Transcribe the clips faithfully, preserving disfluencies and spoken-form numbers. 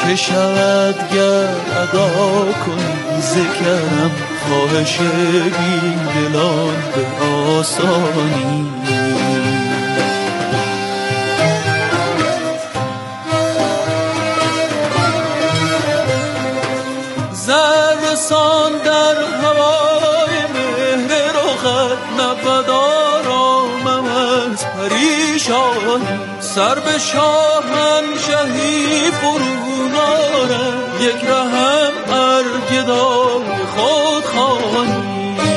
چه شود گر ادا کنی ذکرم خواهش بی دلان به آسانی. زرسان در هوای مهر رخت نبود آرامم از پریشانی. سر به شاهنشهی فرو نارم یک رهم ار گدای خود خوانی.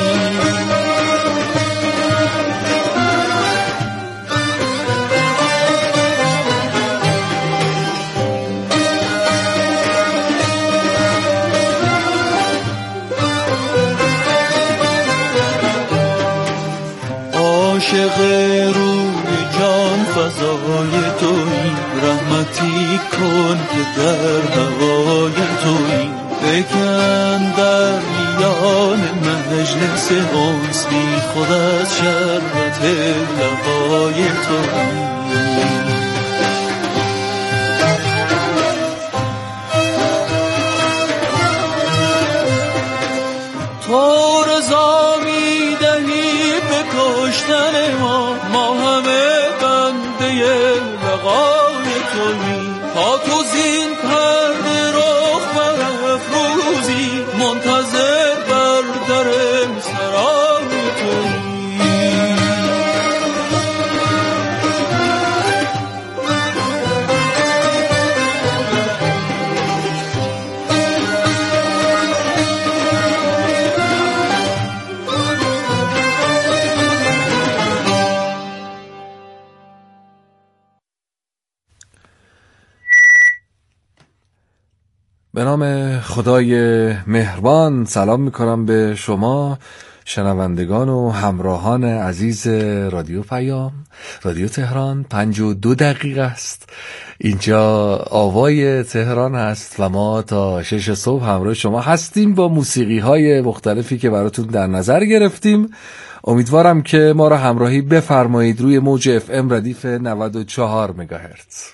عاشق روی جان فضای تویی، رحمتی کن که در هوای تویی. بکن در میان مجلس انس بی خود از شربت لبای تویی. تو رضا می دهی به کشتن ما، ما همه بنده لقای تویی. تا تو زین پرده رخ برافروزی، منتظر بر در سرای تویی. به نام خدای مهربان سلام میکنم به شما شنوندگان و همراهان عزیز رادیو پیام. رادیو تهران پنج و دو دقیقه است، اینجا آوای تهران هست و ما تا شش صبح همراه شما هستیم با موسیقی های مختلفی که براتون در نظر گرفتیم. امیدوارم که ما را همراهی بفرمایید روی موج اف ام ردیف نود و چهار مگاهرتز.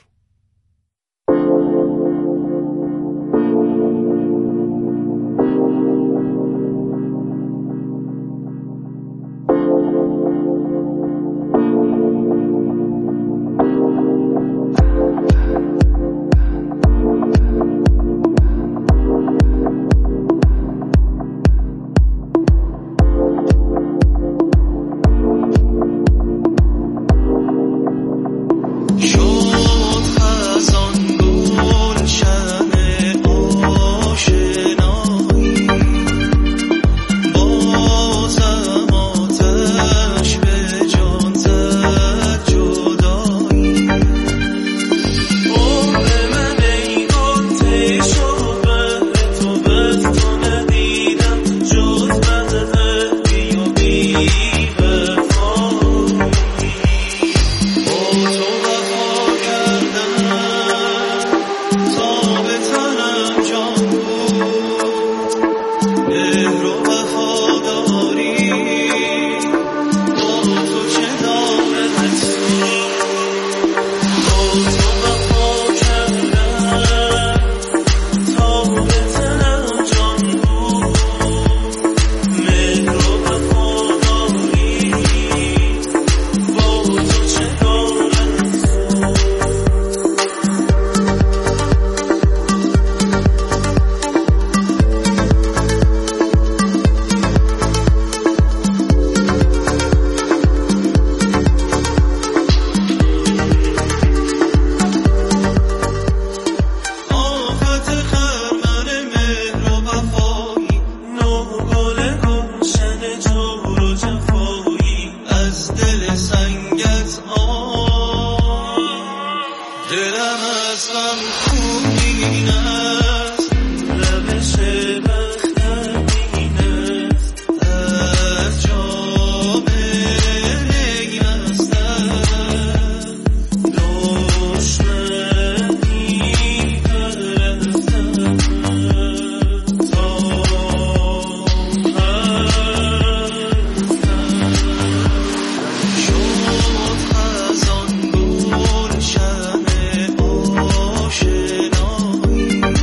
شد خزان گل شمع آشنایی.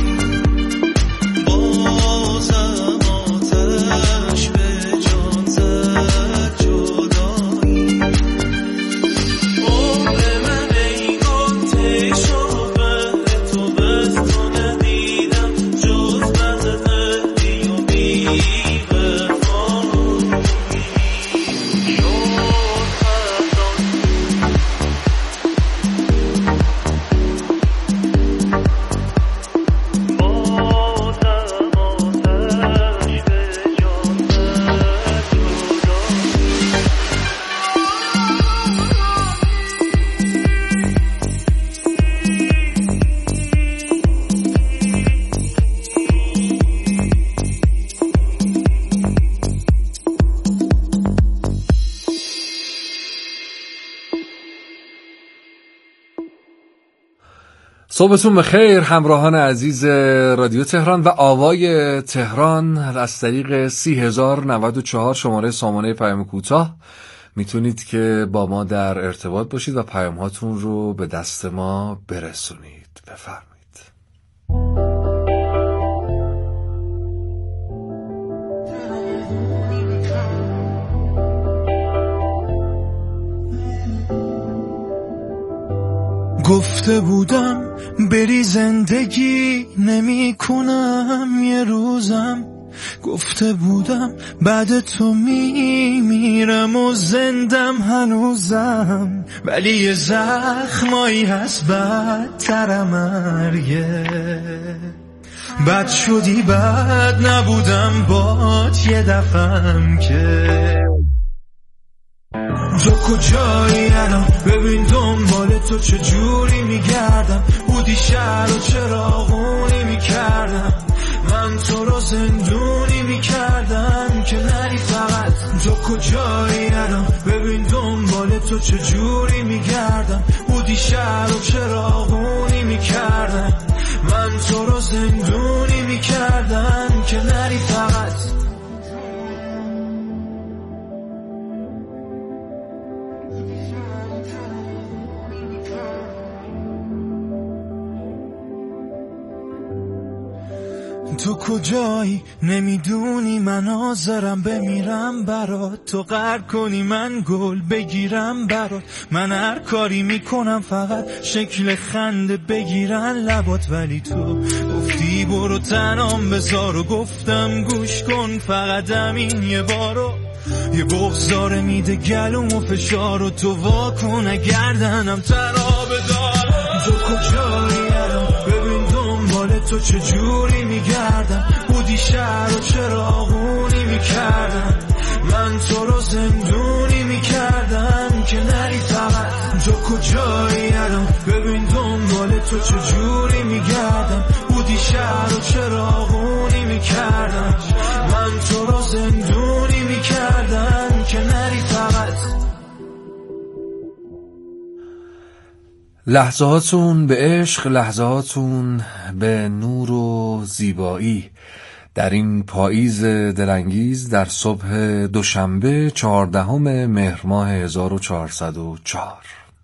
صبحتون بخیر همراهان عزیز رادیو تهران و آوای تهران. از طریق سی هزار و نود و چهار شماره سامانه پیام کوتاه میتونید که با ما در ارتباط باشید و پیام هاتون رو به دست ما برسونید. بفرمایید. گفته بودم بری زندگی نمی کنم یه روزم، گفته بودم بعد تو می میرم و زندم هنوزم، ولی یه زخمایی هست بدتر مرگه. بد شدی بد نبودم بات یه دفعم که تو کجایی الان؟ ببین دنبال تو چجوری میگردم، بودی شهر و چراغونی میکردم، من تو رو زندونی میکردم که نری فقط. تو کجایی الان؟ ببین دنبال تو چجوری میگردم، بودی شهر و چراغونی میکردم، من تو رو زندونی میکردم که نری فقط. تو کجایی؟ نمیدونی من حاضرم بمیرم برات، تو غرق کنی من گل بگیرم برات، من هر کاری میکنم فقط شکل خنده بگیرن لبات، ولی تو گفتی برو تنام بذار و گفتم گوش کن فقط همین یه بارو، یه بغضاره میده گلوم و فشار و تو واکن گردنم ترابه دار. تو کجایی الان؟ ببین دنبال تو چجوری میگردم، بودی شهر و چراغونی میکردم، من تو رو زندونی میکردم که نری فقط. تو کجایی الان؟ ببین دنبال تو چجوری میگردم، بودی شهر و چراغونی میکردم، من تو رو زندونی میکردم که نری فقط. لحظاتون به عشق، لحظاتون به نور و زیبایی در این پاییز دلانگیز در صبح دوشنبه چهاردهم مهر ماه هزار و چهارصد و چهار.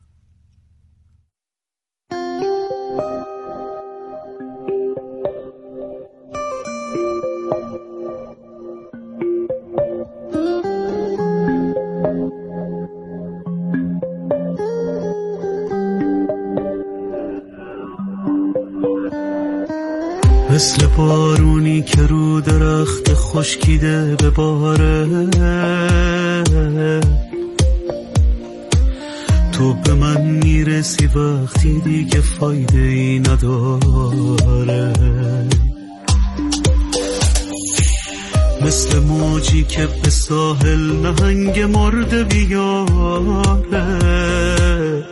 مثل بارونی که رو درخت خشکیده به باره، تو به من میرسی وقتی دیگه فایده ای نداره، مثل موجی که به ساحل نهنگ مرده بیاره،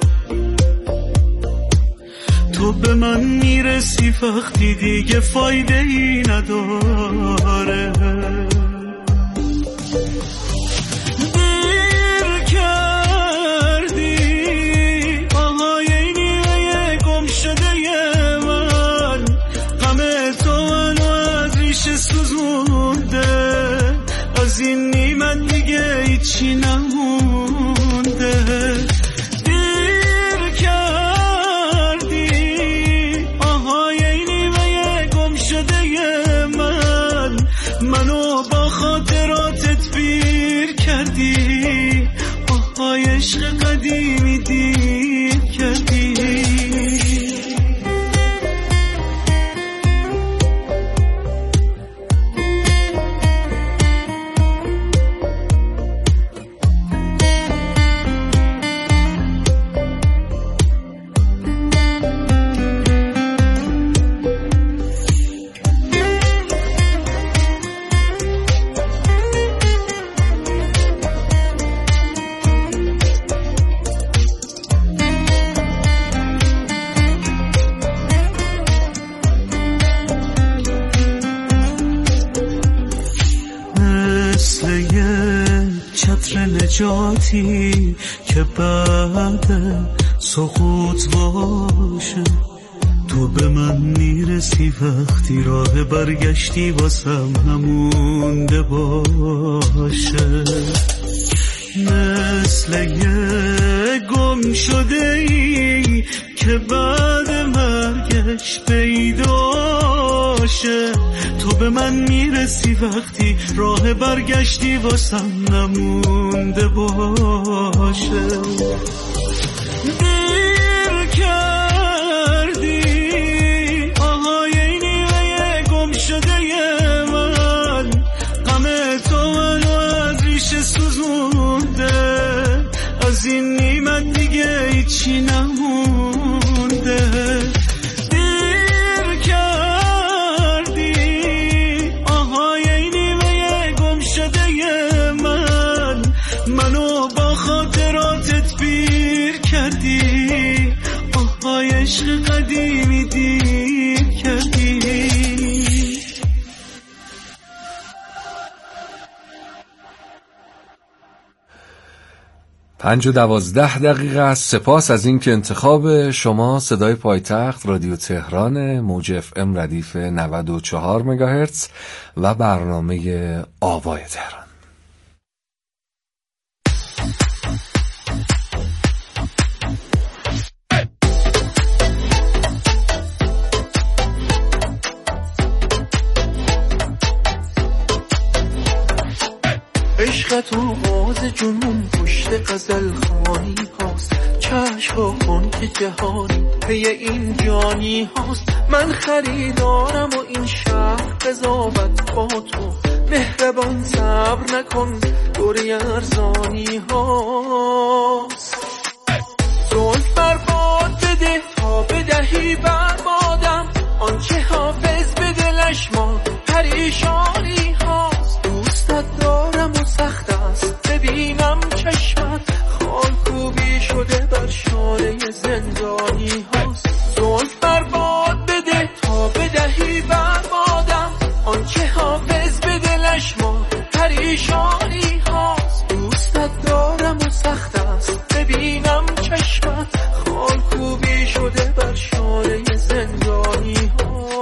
تو به من میرسی وقتی دیگه فایده ای نداره. دیر کردی آهای نیمه گم شده من، غم تو منو از ریشه سوزونده، از این نیمت دیگه هیچی نمونده. منو با خاطراتت پیر کردی، آهای عشق قدیمی دیر کردی. نجاتی که بعد سقوط باشه، تو به من میرسی وقتی راه برگشتی واسم نمونده باشه، مثل یه گم شده ای که بعد مرگش پیداشه. تو به من میرسی وقتی راه برگشتی واسم نمونده باشه. دیر کردی آهای نیمه گم شده من، غم تو منو از ریشه سوزونده، از این نیمت دیگه هیچی نمونده. دیر کردی آهای نیمه گم شده من، منو با خاطراتت پیر کردی، آهای عشق قدیمی دیر کردی. پنج و دوازده دقیقه است. سپاس از این که انتخاب شما صدای پایتخت رادیو تهران، موج اف ام ردیف نود و چهار مگاهرتز و برنامه آوای تهران. عشق تو غاز جنون پشت غزل خانی هاست، چشم کن که جهانی پی این جانی هاست. من خریدارم و این شهر قضاوت با تو، مهربان صبر نکن دوری ارزانی هاست. زلف برباد بده تا بدهی بربادم، آنچه حافظ به دلش ما پریشانی هاست. دوستت دارم و سخت است ببینم چشمت، خال کوبی شده بر شانه زندانی هاست. زلف برباد بده تا بدهی بربادم، آنچه حافظ به دلش ما پریشانی هاست. دوستت دارم و سخت است ببینم چشمت، خال کوبی شده بر شانه زندانی هاست.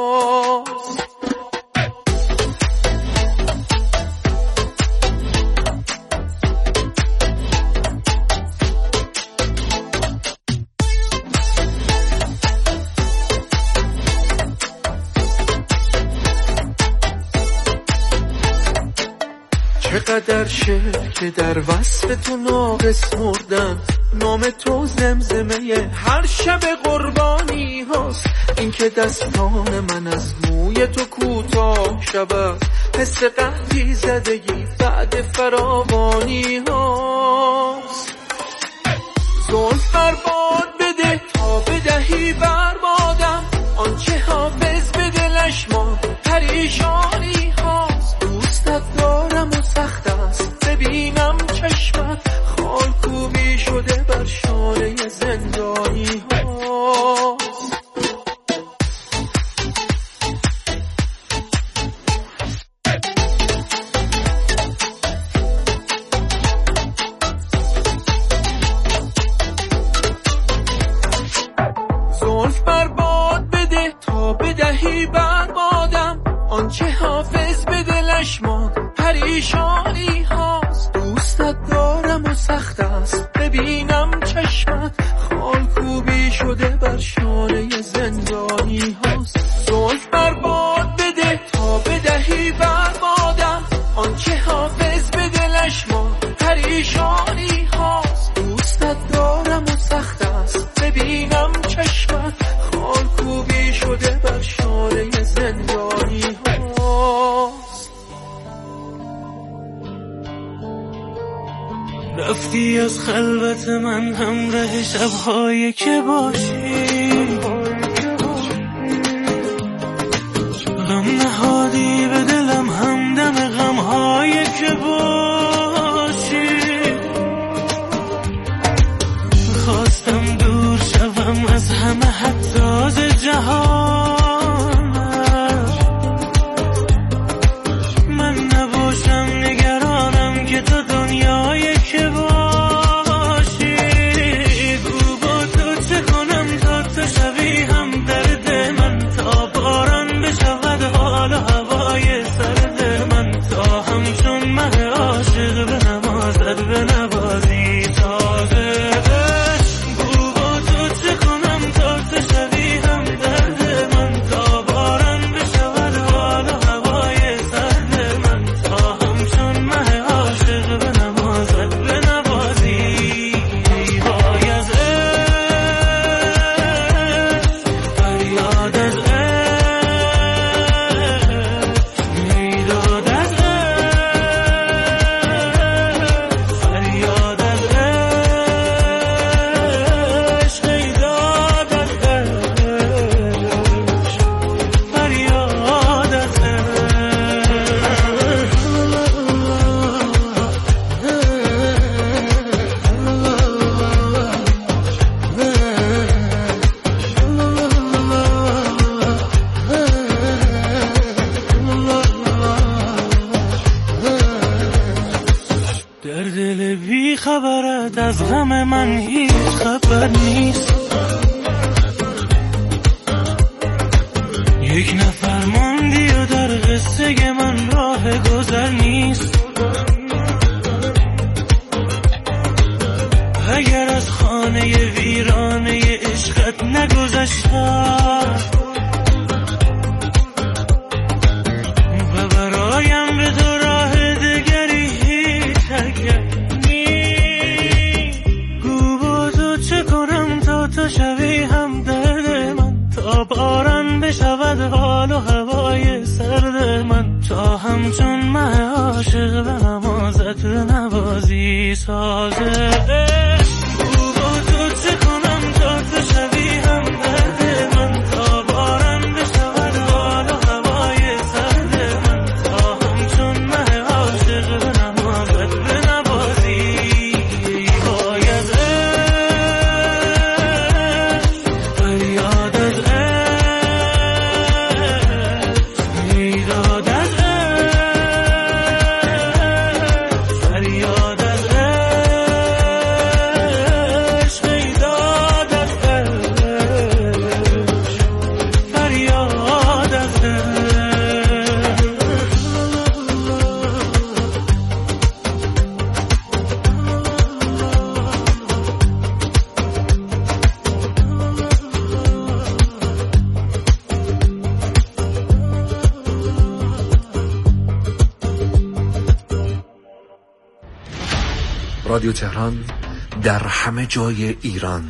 چقدر شعر که در وصف تو ناقص مردن، نام تو زمزمه هر شب قربانی هاست. این که دستان من از موی تو کوتاه شود، حس قحطی زدگی بعد فراوانی هاست. زلف برباد بده تا بدهی بربادم، آنچه حافظ به دلش ما پریشانی هاست. دوستت دارم و سخت است ببینم چشمت، خال کوبی شده بر شانه زندانی هاست. زلف برباد بده تا بدهی بربادم، آنچه حافظ به دلش ما پریشانی هاست. دوستت دارم و سخت است ببینم چشمت، خال کوبی شده بر شانه زندانی هاست. زلف برباد بده تا بدهی بربادم، آنچه حافظ به دلش ما پریشانی هاست. دوستت دارم و سخت است ببینم چشمت، خال کوبی شده بر شانه زندانی هاست. رفتی از خلوت من همراه شب‌هایی که باشی، غم نهادی به دلم همدم غم‌هایی که باشی. خواستم دور شوم از همه حتی ز جهان، من نباشم نگرانم که تو دنیایی که باشی. گو با تو چه کنم تا تو شوی هم درده ازت از غم من هیچ خبر نیست. یک نفر ماندی و در قصه من راه گذر نیست. اگر از خانه ویرانه عشقت نگذشتم و برایم به تو راه دگری هیچ حرکت نیست. گو با تو چه کنم تا تو شوی هم درد من، تا باران بشود حال و هوای سرد من، تا همچون مه عاشق به نمازت نوازی سازه. رادیو تهران در همه جای ایران.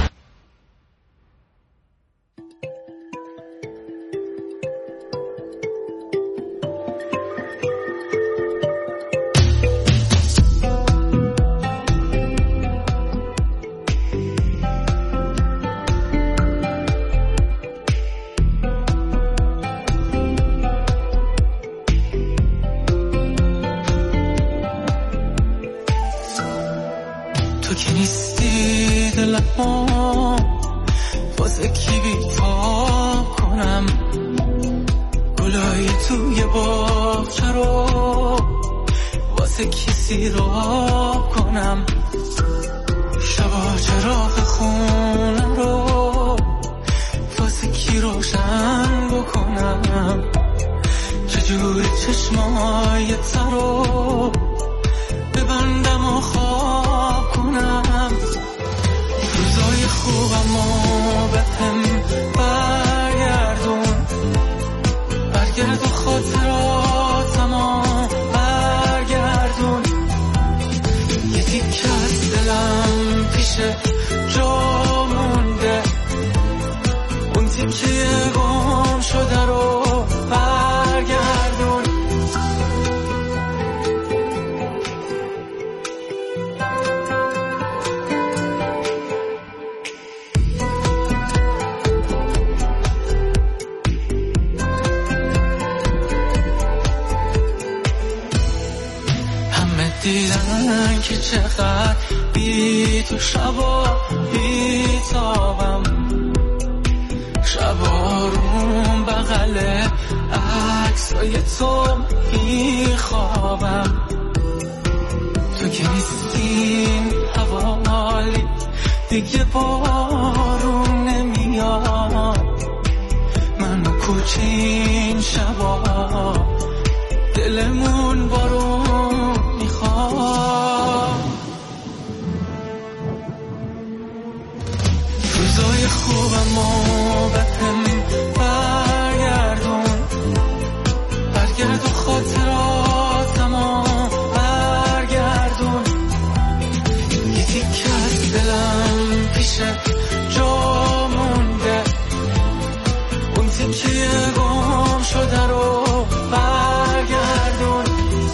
دیدن که چقدر بی تو شبا بی تابم، شبا روم بغل عکسای تو میخوابم. تو که نیستین حوالی دیگه بارون نمیاد، من و کوچین شبا دلمون بارون میخواد. روزای خوبم و به هم برگردون، برگرد و خاطراتمو برگردون. یه تیکه از دلم پیش جا مونده، اون تیکه گم شده رو برگردون.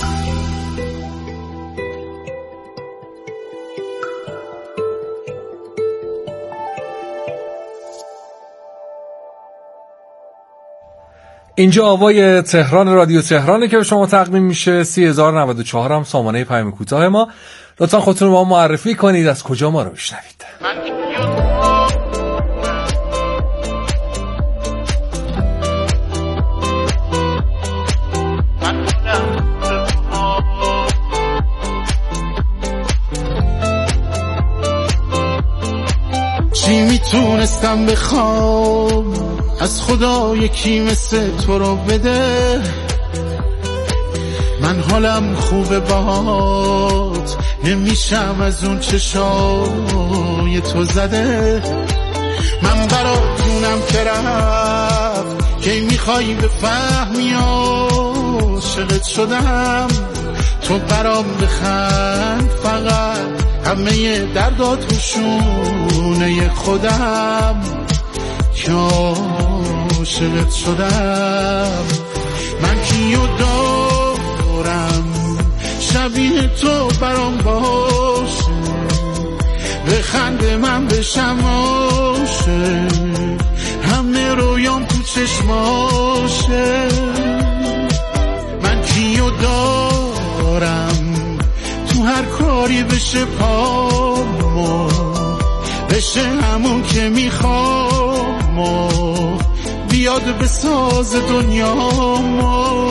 اینجا آوای تهران، رادیو تهرانه که به شما تقدیم میشه. سی هزار و نود و چهار هم سامانه پیام کوتاه ما. لطفا خودتون رو ما معرفی کنید، از کجا ما رو میشنوید. نیستم بخوام از خدا یکی مثل تو رو بده. من حالم خوبه باهات، نمیشم از اون چشای تو زده. من براتونم که رفت که میخوای بفهمی عاشقت شدم. تو برام بخند فقط، همه دردات روشونه خودم که عاشقت شدم. من کیو دارم شبیه تو برام باشه، بخند من بشم عاشق، همه رویام تو چشماشه. من کیو دارم تو هر کاری بشه پامو، بشه همون که میخوام و بیاد بساز دنیامو.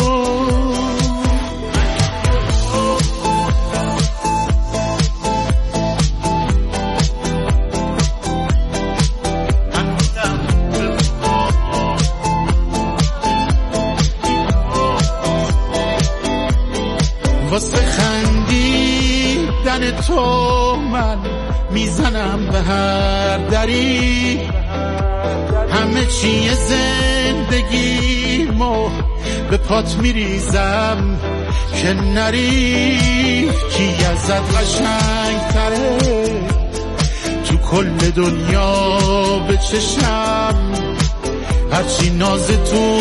واسه خندیدن تو من میزنم به هر دری، همه چیه زندگیمو به پات میریزم که نری. کی ازت قشنگ تره تو کل دنیا به چشم، هرچی ناز تو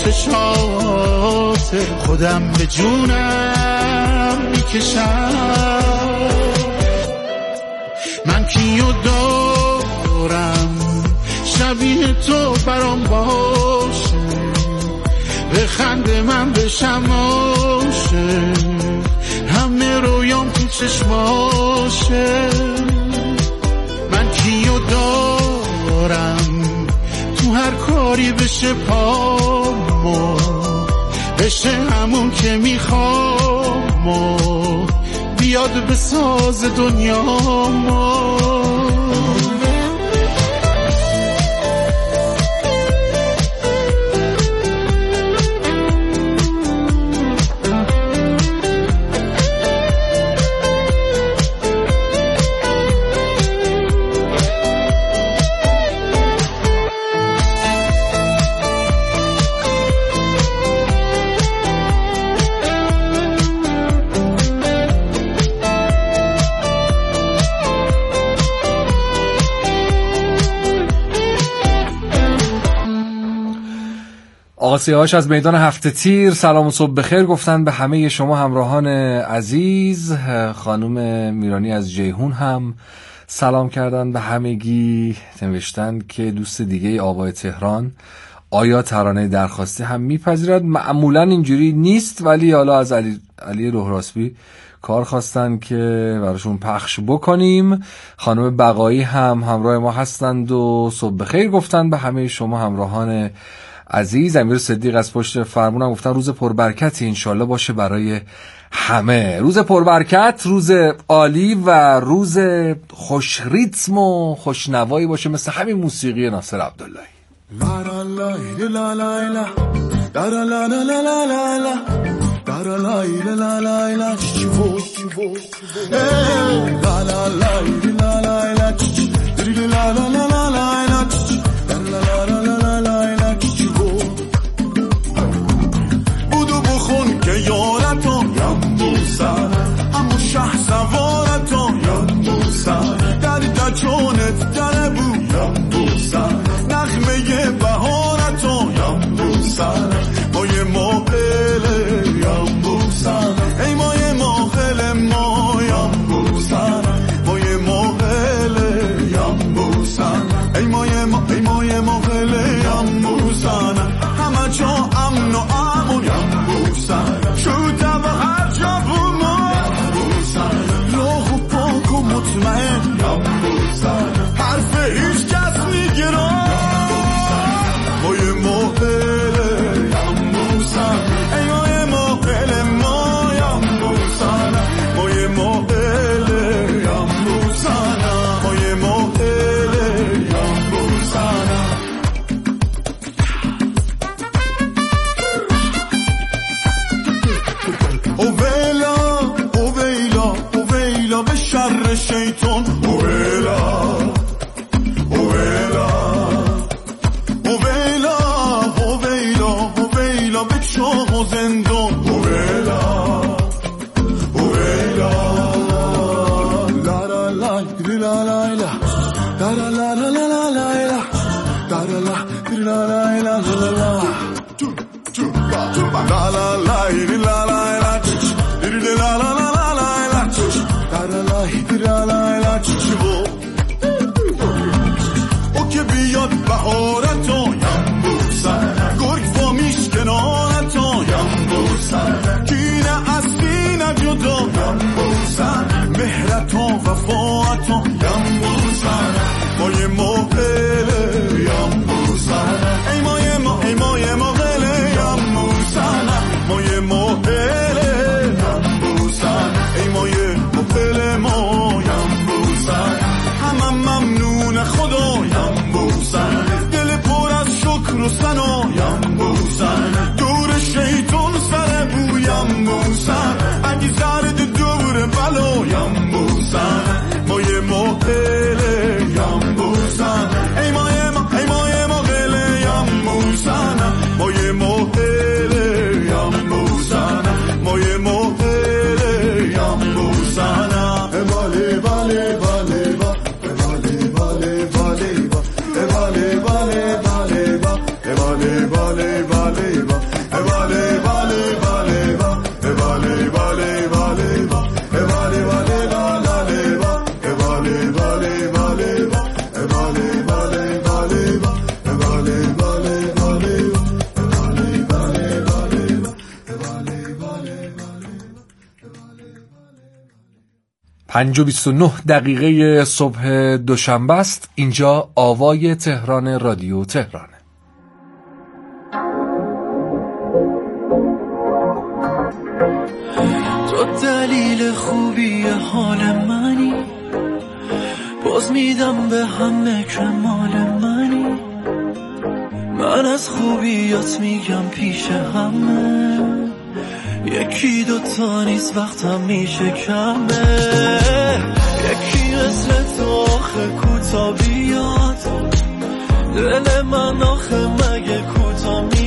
چشات خودم به جونم میکشم. من کیو دارم شبیه تو برام باشه، بخند من بشم عاشق، همه رویام تو چشماشه. من کیو دارم تو هر کاری بشه پامو، بشه همون که میخوام و بیاد بساز دنیامو. آقا سیاوش از میدان هفته تیر سلام و صبح بخیر گفتن به همه شما همراهان عزیز. خانم میرانی از جیهون هم سلام کردن به همگی، نوشتن که دوست دیگه آقای تهران آیا ترانه درخواسته هم میپذیرد؟ معمولا اینجوری نیست، ولی حالا از علی, علی روحراسبی کار خواستن که براشون پخش بکنیم. خانم بقایی هم همراه ما هستند و صبح بخیر گفتن به همه شما همراهان عزیز. امیر صدیق از پشت فرمونم گفتن روز پربرکتی انشالله باشه برای همه. روز پربرکت، روز عالی و روز خوش ریتم و خوشنوایی باشه، مثل همین موسیقی ناصر عبداللهی. که یارتون یمبوسن امو شه سوارتون یمبوسن در دچونت در بو یمبوسن نغمه بهارتون یمبوسن مای ماقل یمبوسن ای مای ماقل ما یمبوسن مای ماقل یمبوسن ای مای ما ای مای ماقل یمبوسن همه جا امن و امون شوتا و هر جا بومو روح و پاک و مطمئن حرف هیچ کس میگیرم مای ماقل ای مای ماقل ما یمبوسن مای ماقل یمبوسن مای ماقل یمبوسن به شر شیطان. اویلا اویلا اویلا اویلا اویلا به چاه و زندان. اویلا اویلا لا لا لا لا لا لا لا لا لا لا لا لا لا لا لا La la la la la la la la la la la la la la la او که بیاد بهارتا ینبوسن گرگ با میشکنانتا ینبوسن کینه از سینه جدا ینبوسن مهرتا وفاعتا ینبوسن مای موهله ینبوسن ای مای ما ای مای ما غله ینبوسن مای موهله ینبوسن ای مای موهله ما ینبوسن همم ممنون خدا ینبوسن دل پر از شکر و ثنا ینبوسن دور شیطان سر بو ینبوسن اگه زرد دور بلا ینبوسن مای موهله ینبوسن ای مای ما ای مای ما غله ینبوسن مای موهله ینبوسن مای موهله ینبوسن باله باله باله باله باله باله باله باله باله باله باله باله باله باله باله باله باله باله پنج و بیست و نه دقیقه صبح دوشنبه است. اینجا آوای تهران، رادیو تهرانه. تو دلیل خوبی حال منی، باز میدم به همه که مال منی. من از خوبیات میگم پیش همه، یکی دوتا نیست وقتم میشه کمه. یکی مثل تو آخه کوتا بیاد، دل من آخه مگه کوتا میاد.